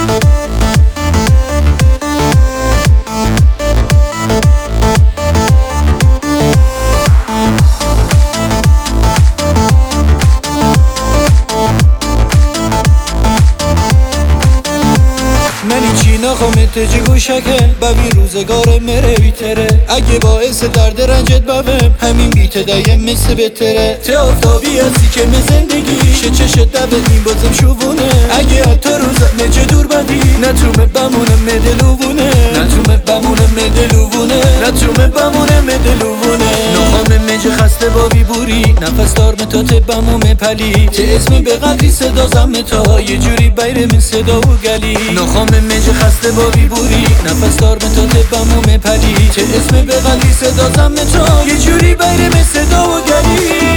ناخومت جگوشکه ببین روزگار مره بیتره اگه باعث درد رنجت ببم همین بیت دایم مثل بتره ته آفتابی هستی که می زندگی چشت دبنی بازم شوونه اگه حتی روزت نجه دور بدی نتومه بمونه مدلوونه نتومه بمونه مدلوونه نتومه بمونه مدلوونه نخوامه مجه خسته با بیبوری نفس دار متات بموم پلی ته اسمی به قدری صدا زمتا یه جوری بیر من صدا و گلی نخوامه مجه خسته با بیبوری نفس دار متات بموم پلی ته اسمی به قدری صدا زمتا یه جوری بیر من صدا و گلی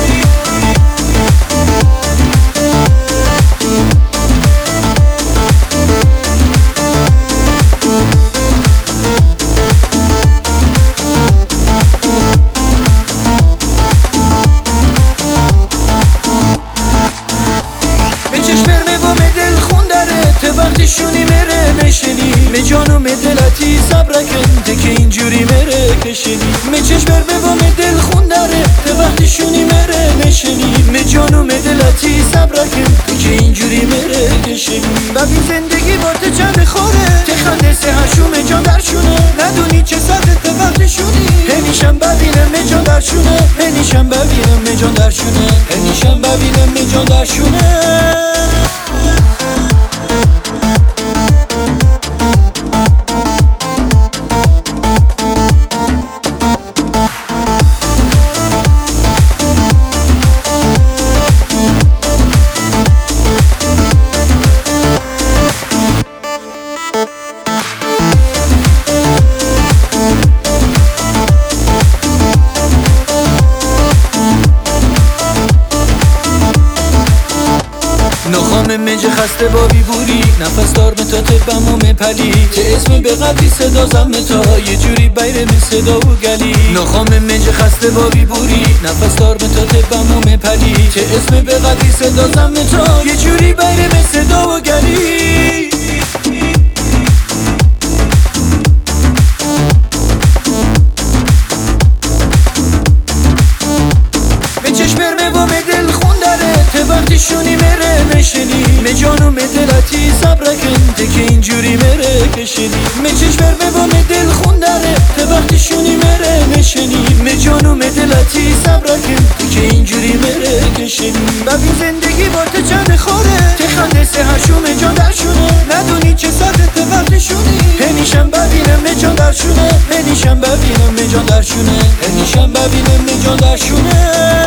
وقتشونی مره نشنی می جانو می دلتی صبر کن که اینجوری مره کشنی می چشم به می دل خون داره ته وقتشونی مره نشنی می جانو می دلتی صبر کن که اینجوری مره کشنی ببین زندگی با ته چند خوره ته خنده سه هشوم جان درشونه ندونی چه ساعت ته وقتشونی همیشم ببینم می جان درشونه همیشم ببینم می جان درشونه همیشم ببینم می جان درشونه نخوامه مجه خسته با بیبوری نفس دار متات بموم پلی ته اسم به قدری صدا زمتا یه جوری بیر من صدا و گلی نخوامه مجه خسته با بیبوری نفس دار متات بموم پلی ته اسم به قدری صدا زمتا یه جوری بیر من صدا و گلی وقتشونی مره نشنی می جانو می دلتی صبر کن که اینجوری مره کشنی می چشم به می دل خون داره ته وقتشونی مره نشنی می جانو می دلتی صبر کن که اینجوری مره کشنی ببین زندگی با ته چند خوره ته خنده سه هشوم جان درشونه ندونی چه ساعت ته وقتشونی همیشم ببینم می جان درشونه همیشم ببینم می جان درشونه همیشم ببینم می جان درشونه